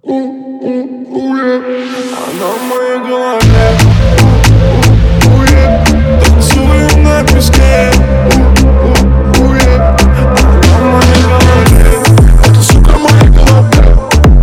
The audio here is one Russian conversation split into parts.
Она в моей голове. Танцуем на песке. Она в моей голове. Эта сука в моей голове.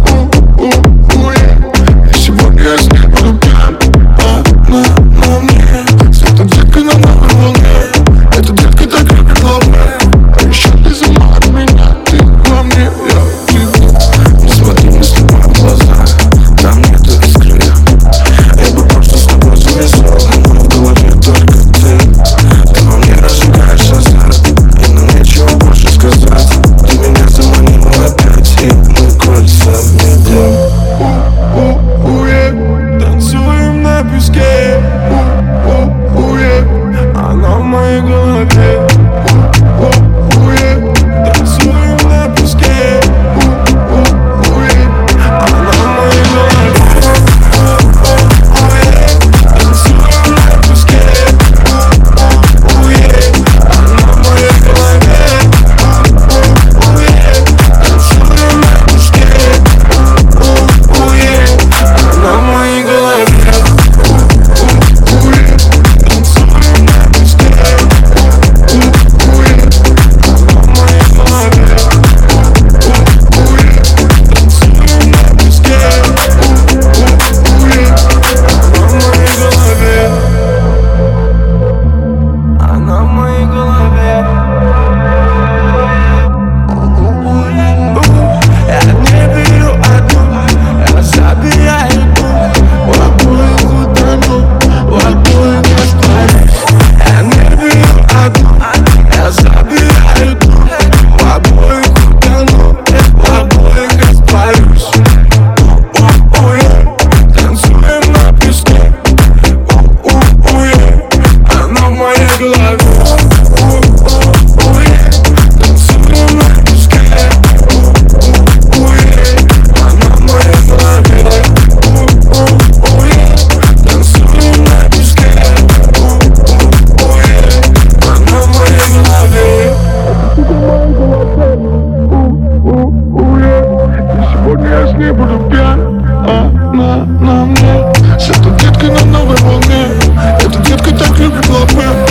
И сегодня я с ней буду пьян. Она на мне. С этой деткой на новой волне. Эта детка так любит лаве. А еще ты сама от меня. Ты во мне, я не смотри мне с тобой в глаза. Там нету искры. Я бы просто с тобой завязал. Но в голове только ты во мне разжигаешь азарт. И нам нечего больше сказать. Ты меня заманила опять. И мы кольца вмедем. Танцуем на песке. Она в моей голове. Танцуем на песке. Она в моей голове. Танцуем на песке. Она в моей голове. Танцуем на песке. Она в моей голове. Я с ней буду пьян, она на мне. С этой деткой на новой волне. Эта детка так любит лапы.